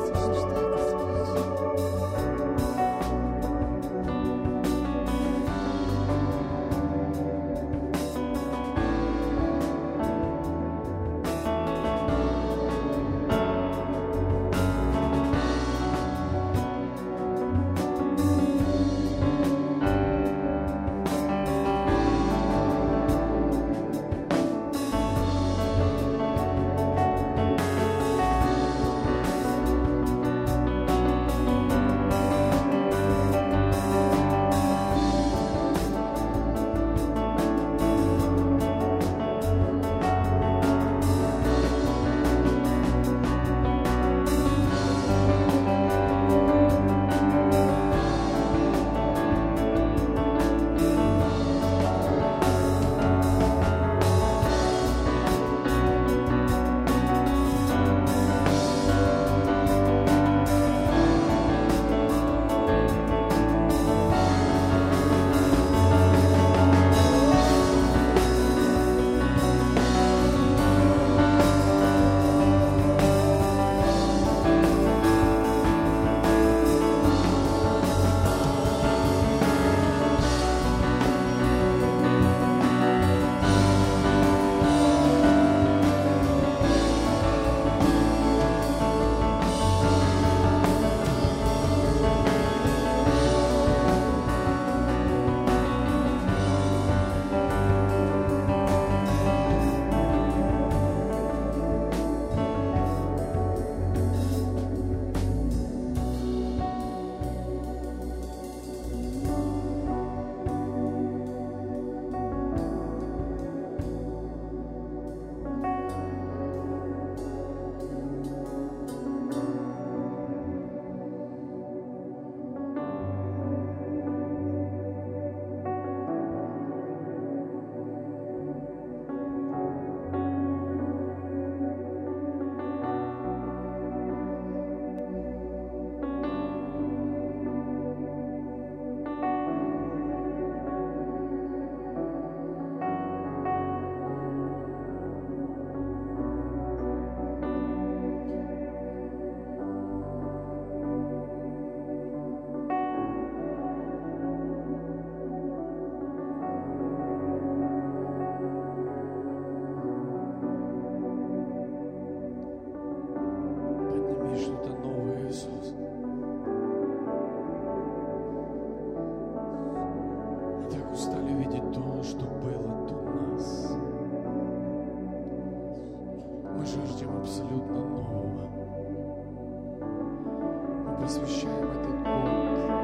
посвящаем этот год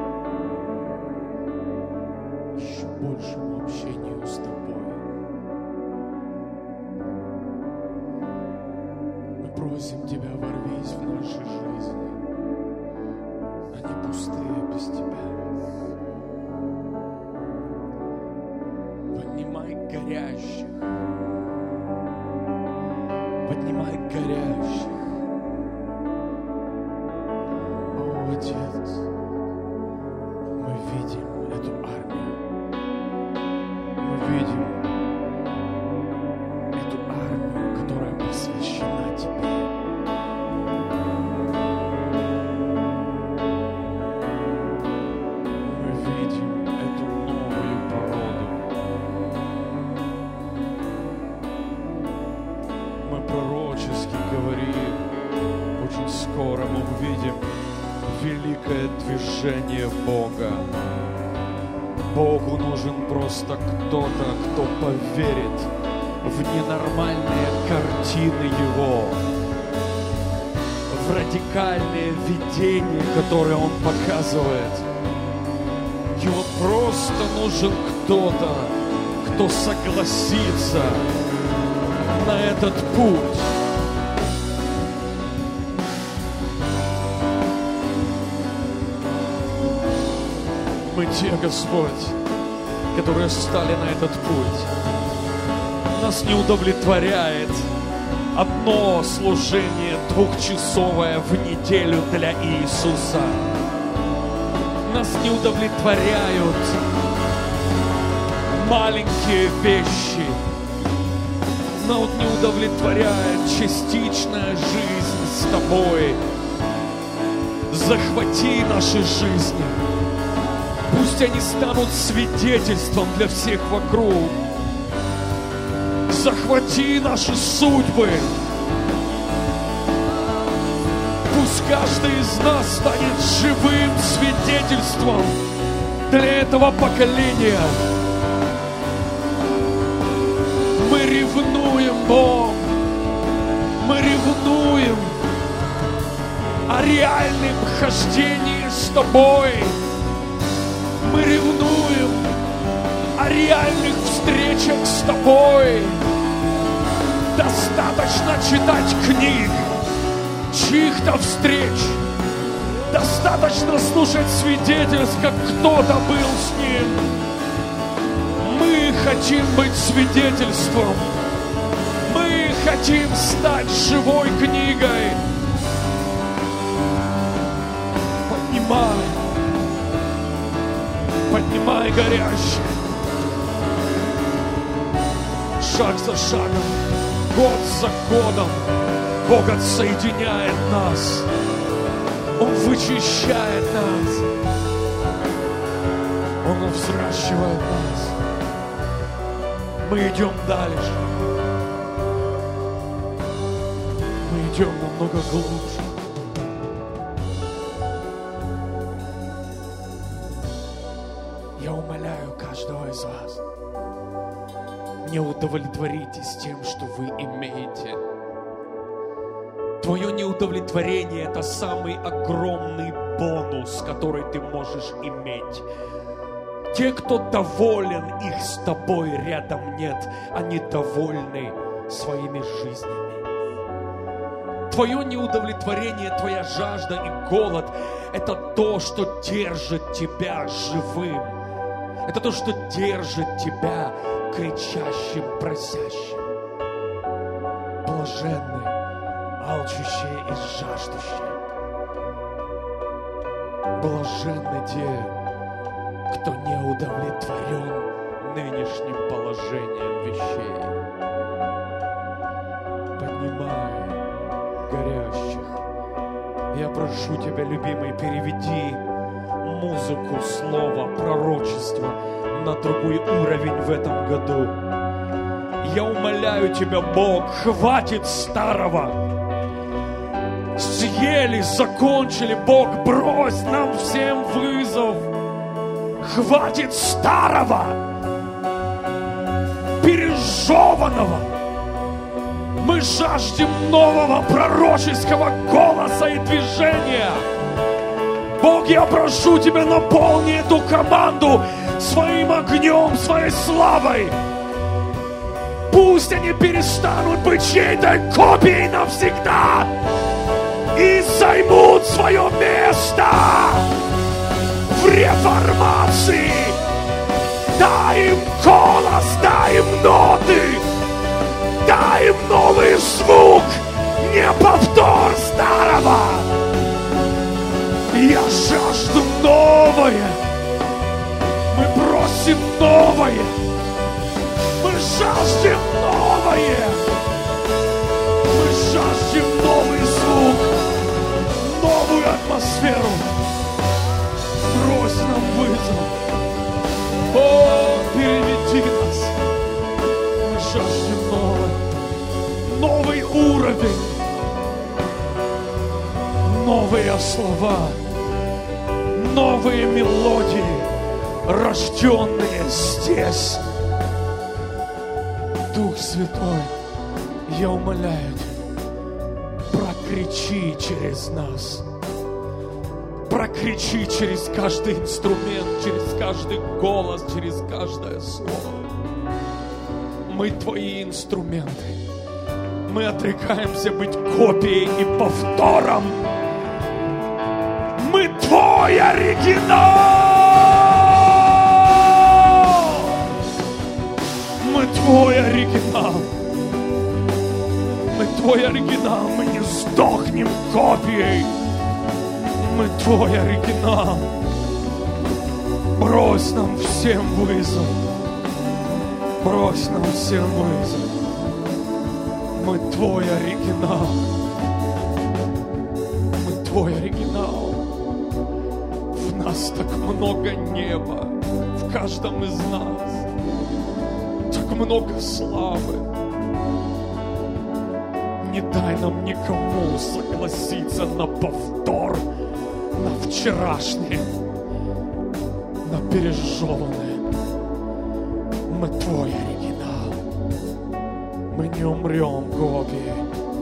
еще большему общению с Тобой. Мы просим Тебя, ворвись в наши жизни. Они пустые без Тебя. Поднимай горящих. Поднимай горящих. О, Отец, мы видим эту армию. Мы видим эту армию, которая посвящена Тебе. Мы видим эту новую породу. Мы пророчески говорим, очень скоро мы увидим великое движение Бога. Богу нужен просто кто-то, кто поверит в ненормальные картины Его, в радикальные видения, которые Он показывает. Ему просто нужен кто-то, кто согласится на этот путь. Мы те, Господь, которые стали на этот путь. Нас не удовлетворяет одно служение двухчасовое в неделю для Иисуса. Нас не удовлетворяют маленькие вещи. Нас не удовлетворяет частичная жизнь с Тобой. Захвати наши жизни. Пусть они станут свидетельством для всех вокруг. Захвати наши судьбы. Пусть каждый из нас станет живым свидетельством для этого поколения. Мы ревнуем, Бог. Мы ревнуем о реальном хождении с Тобой. Мы ревнуем о реальных встречах с Тобой. Достаточно читать книг, чьих-то встреч. Достаточно слушать свидетельств, как кто-то был с Ним. Мы хотим быть свидетельством. Мы хотим стать живой книгой. Поднимай горящих. Шаг за шагом, год за годом Бог отсоединяет нас. Он вычищает нас. Он взращивает нас. Мы идем дальше. Мы идем намного глубже. Я умоляю каждого из вас, не удовлетворитесь тем, что вы имеете. Твое неудовлетворение – это самый огромный бонус, который ты можешь иметь. Те, кто доволен, их с тобой рядом нет. Они довольны своими жизнями. Твое неудовлетворение, твоя жажда и голод – это то, что держит тебя живым. Это то, что держит тебя кричащим, просящим. Блаженны алчущие и жаждущие. Блаженны те, кто не удовлетворен нынешним положением вещей. Поднимай горящих. Я прошу Тебя, любимый, переведи музыку, слово, пророчество на другой уровень в этом году. Я умоляю Тебя, Бог, хватит старого. Съели, закончили, Бог, брось нам всем вызов. Хватит старого, пережеванного. Мы жаждем нового пророческого голоса и движения. Бог, я прошу Тебя, наполни эту команду своим огнем, своей славой. Пусть они перестанут быть чьей-то копией навсегда и займут свое место в реформации. Дай им голос, дай им ноты, дай им новый звук, не повтор старого. Я жажду новое. Мы просим новое. Мы жаждем новое. Мы жаждем новый звук, новую атмосферу. Брось нам вызов. О, переведи нас. Мы жаждем новое. Новый уровень. Новые слова. Новые мелодии, рожденные здесь. Дух Святой, я умоляю Тебя, прокричи через нас. Прокричи через каждый инструмент, через каждый голос, через каждое слово. Мы Твои инструменты. Мы отрекаемся быть копией и повтором. Мы Твой оригинал! Мы Твой оригинал! Мы Твой оригинал! Мы не сдохнем копией! Мы Твой оригинал! Брось нам всем вызов! Брось нам всем вызов! Мы Твой оригинал! Мы Твой оригинал! В нас так много неба, в каждом из нас, так много славы. Не дай нам никому согласиться на повтор, на вчерашнее, на пережеванное. Мы Твой оригинал. Мы не умрем копией.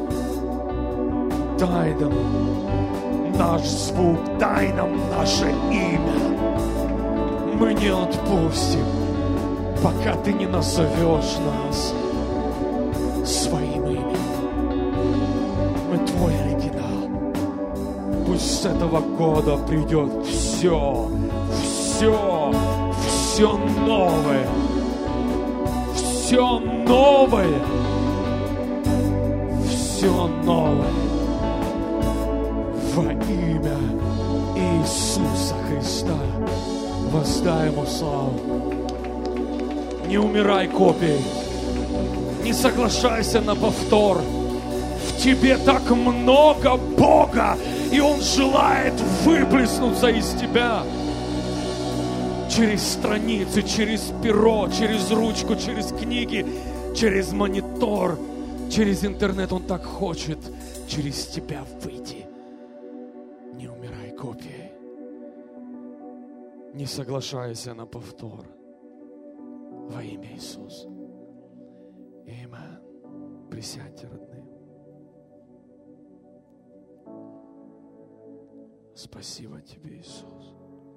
Дай нам наш звук, дай нам наше имя. Мы не отпустим, пока Ты не назовешь нас своим именем. Мы Твой оригинал. Пусть с этого года придет все новое. Все новое. Все новое. Во имя Иисуса Христа воздай Ему славу. Не умирай копией. Не соглашайся на повтор. В тебе так много Бога, и Он желает выплеснуться из тебя. Через страницы, через перо, через ручку, через книги, через монитор, через интернет. Он так хочет через тебя выйти. Не умирай копией. Не соглашайся на повтор. Во имя Иисуса. Аминь. Присядьте, родные. Спасибо Тебе, Иисус.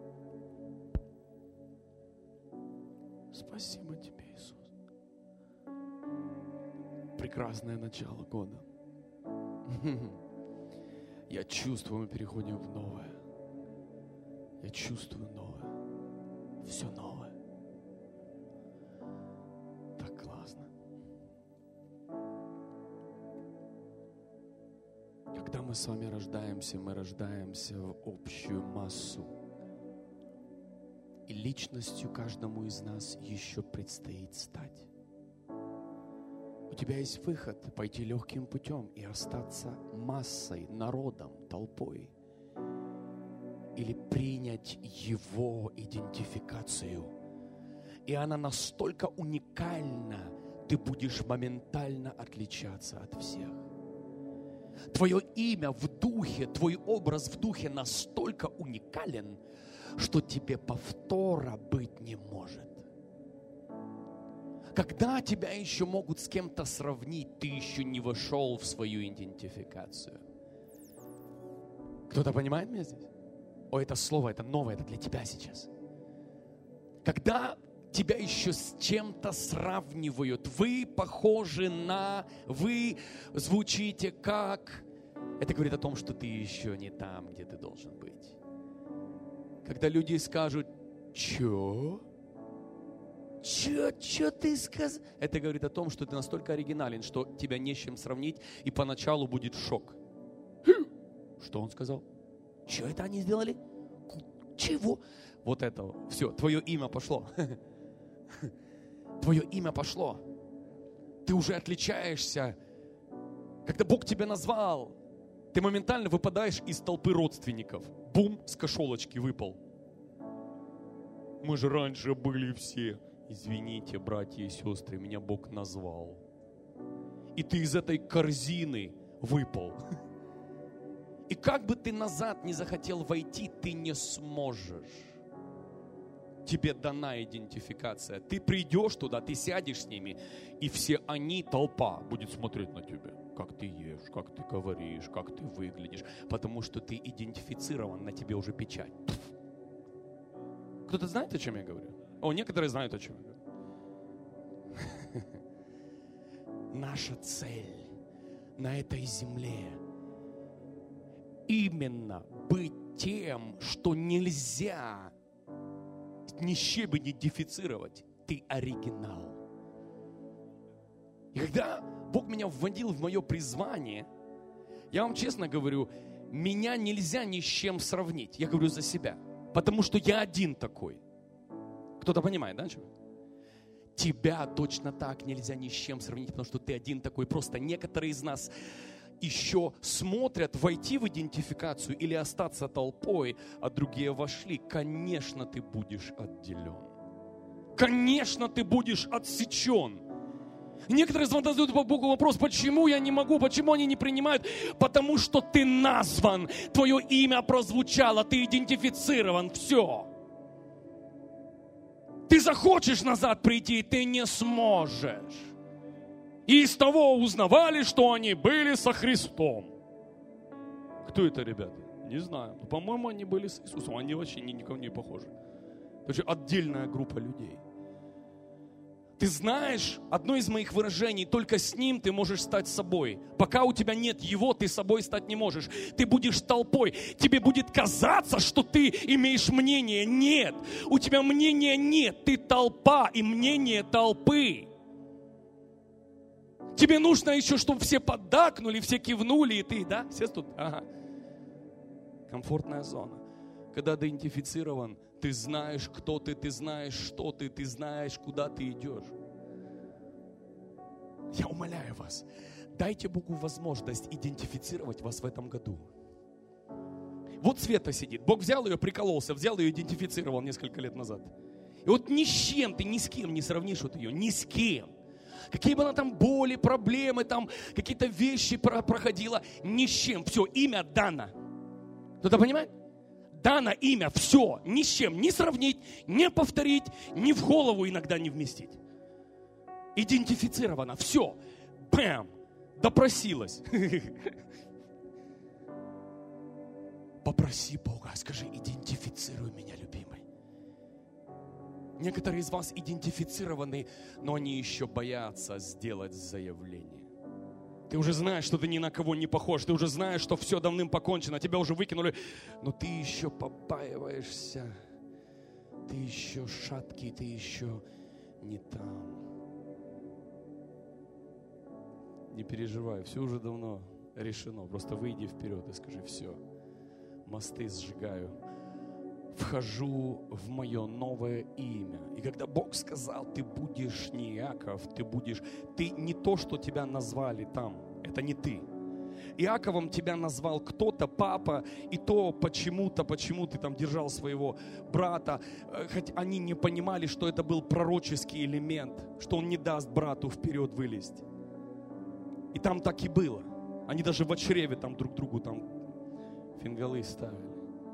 Спасибо Тебе, Иисус. Прекрасное начало года. Я чувствую, мы переходим в новое. Я чувствую новое. Все новое. Так классно. Когда мы с вами рождаемся, мы рождаемся в общую массу. И личностью каждому из нас еще предстоит стать. У тебя есть выход пойти легким путем и остаться массой, народом, толпой. Или принять Его идентификацию. И она настолько уникальна, ты будешь моментально отличаться от всех. Твое имя в духе, твой образ в духе настолько уникален, что тебе повтора быть не может. Когда тебя еще могут с кем-то сравнить, ты еще не вошел в свою идентификацию. Кто-то понимает меня здесь? это слово, это новое, это для тебя сейчас. Когда тебя еще с чем-то сравнивают, вы похожи на, вы звучите как, это говорит о том, что ты еще не там, где ты должен быть. Когда люди скажут, Чё ты сказал? Это говорит о том, что ты настолько оригинален, что тебя не с чем сравнить, и поначалу будет шок. Что он сказал? Что это они сделали? Чего? Вот это. Все, твое имя пошло. Твое имя пошло. Ты уже отличаешься. Когда Бог тебя назвал, ты моментально выпадаешь из толпы родственников. Бум, с кошелочки выпал. Мы же раньше были все. Извините, братья и сестры, меня Бог назвал. И ты из этой корзины выпал. И как бы ты назад не захотел войти, ты не сможешь. Тебе дана идентификация. Ты придешь туда, ты сядешь с ними, и все они, толпа, будет смотреть на тебя. Как ты ешь, как ты говоришь, как ты выглядишь. Потому что ты идентифицирован, на тебе уже печать. Кто-то знает, о чем я говорю? Некоторые знают, о чем я говорю. Наша цель на этой земле именно быть тем, что нельзя ни с чем идентифицировать. Ты оригинал. И когда Бог меня вводил в мое призвание, я вам честно говорю, меня нельзя ни с чем сравнить. Я говорю за себя. Потому что я один такой. Кто-то понимает, да? Тебя точно так нельзя ни с чем сравнить, потому что ты один такой. Просто некоторые из нас еще смотрят, войти в идентификацию или остаться толпой, а другие вошли. Конечно, ты будешь отделен. Конечно, ты будешь отсечен. Некоторые задают Богу вопрос, почему я не могу, почему они не принимают? Потому что ты назван, твое имя прозвучало, ты идентифицирован, все. Ты захочешь назад прийти, ты не сможешь. И из того узнавали, что они были со Христом. Кто это, ребята? Не знаю. Но, по-моему, они были с Иисусом. Они вообще никому не похожи. Это же отдельная группа людей. Ты знаешь, одно из моих выражений, только с Ним ты можешь стать собой. Пока у тебя нет Его, ты собой стать не можешь. Ты будешь толпой. Тебе будет казаться, что ты имеешь мнение. Нет, у тебя мнения нет. Ты толпа и мнение толпы. Тебе нужно еще, чтобы все поддакнули, все кивнули, и ты, да? Все тут? Ага. Комфортная зона. Когда ты идентифицирован, ты знаешь, кто ты знаешь, что ты знаешь, куда ты идешь. Я умоляю вас, дайте Богу возможность идентифицировать вас в этом году. Вот Света сидит. Бог взял ее, прикололся, взял ее, идентифицировал несколько лет назад. И вот ни с чем ты, ни с кем не сравнишь вот ее, ни с кем. Какие бы она там боли, проблемы, там какие-то вещи проходила, ни с чем. Все, имя дано. Кто-то понимает? Дано имя, все, ни с чем не сравнить, не повторить, ни в голову иногда не вместить. Идентифицировано, все, бэм, допросилась. Попроси Бога, скажи, идентифицируй меня, любимый. Некоторые из вас идентифицированы, но они еще боятся сделать заявление. Ты уже знаешь, что ты ни на кого не похож. Ты уже знаешь, что все давным покончено. Тебя уже выкинули. Но ты еще побаиваешься. Ты еще шаткий. Ты еще не там. Не переживай. Все уже давно решено. Просто выйди вперед и скажи: все. Мосты сжигаю. Вхожу в мое новое имя. И когда Бог сказал, ты будешь не Иаков, ты не то, что тебя назвали там, это не ты. Иаковом тебя назвал кто-то, папа, и то почему ты там держал своего брата, хоть они не понимали, что это был пророческий элемент, что он не даст брату вперед вылезть. И там так и было. Они даже в чреве там друг другу там фингалы ставили.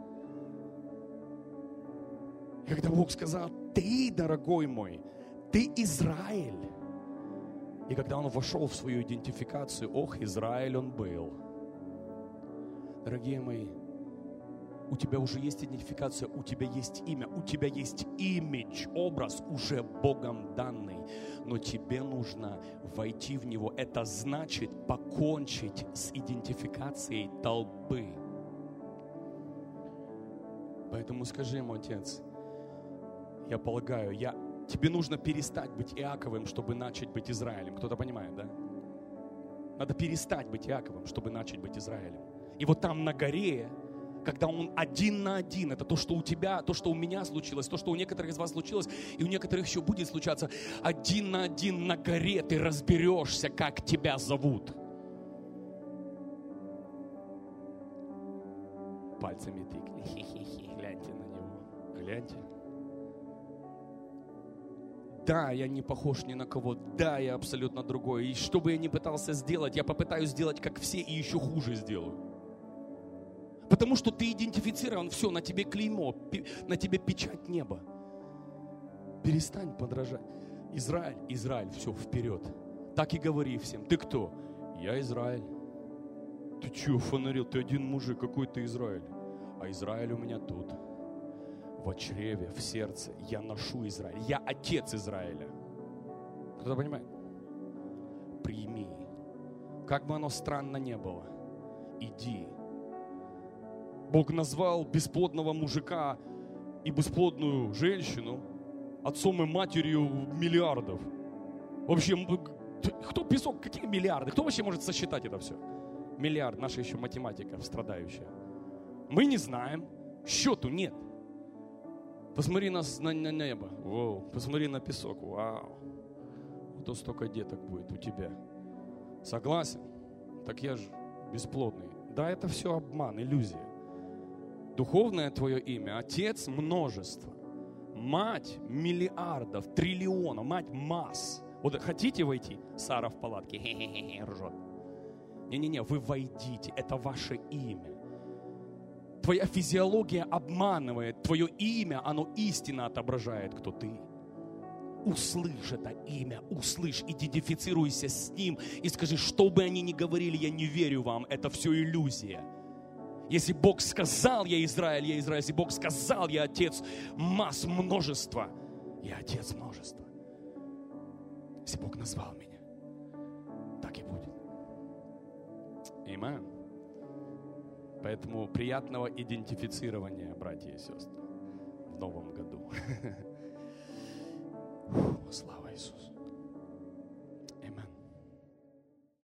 Когда Бог сказал: ты, дорогой мой, ты Израиль. И когда он вошел в свою идентификацию, ох, Израиль он был. Дорогие мои, У тебя уже есть идентификация, у тебя есть имя, у тебя есть имидж, образ уже Богом данный. Но тебе нужно войти в него. Это значит покончить с идентификацией толпы. Поэтому скажи ему, отец, я полагаю, тебе нужно перестать быть Иаковым, чтобы начать быть Израилем. Кто-то понимает, да? Надо перестать быть Иаковым, чтобы начать быть Израилем. И вот там на горе, когда он один на один, это то, что у тебя, то, что у меня случилось, то, что у некоторых из вас случилось, и у некоторых еще будет случаться, один на один на горе ты разберешься, как тебя зовут. Пальцами тыкни, гляньте на него, гляньте. Да, я не похож ни на кого, да, я абсолютно другой. И что бы я ни пытался сделать, я попытаюсь сделать, как все, и еще хуже сделаю. Потому что ты идентифицирован, все, на тебе клеймо, на тебе печать неба. Перестань подражать. Израиль, Израиль, все, вперед. Так и говори всем. Ты кто? Я Израиль. Ты че, фонарил? Ты один мужик, какой ты Израиль? А Израиль у меня тут. В чреве, в сердце. Я ношу Израиль. Я отец Израиля. Кто-то понимает? Прими. Как бы оно странно не было. Иди. Бог назвал бесплодного мужика и бесплодную женщину отцом и матерью миллиардов. Вообще, кто песок, какие миллиарды? Кто вообще может сосчитать это все? Миллиард, наша еще математика страдающая. Мы не знаем, счету нет. Посмотри на небо, воу. Посмотри на песок, вау. Вот столько деток будет у тебя. Согласен? Так я же бесплодный. Да, это все обман, иллюзия. Духовное твое имя, отец множества, мать миллиардов, триллионов, мать масс. Вот хотите войти? Сара в палатке, хе-хе-хе, ржет. Не-не-не, вы войдите, это ваше имя. Твоя физиология обманывает, твое имя, оно истинно отображает, кто ты. Услышь это имя, услышь, идентифицируйся с ним и скажи, что бы они ни говорили, я не верю вам, это все иллюзия. Если Бог сказал, я Израиль, я Израиль. Если Бог сказал, я отец масс, множества, я отец множества. Если Бог назвал меня, так и будет. Аминь. Поэтому приятного идентифицирования, братья и сестры, в новом году. Слава Иисусу.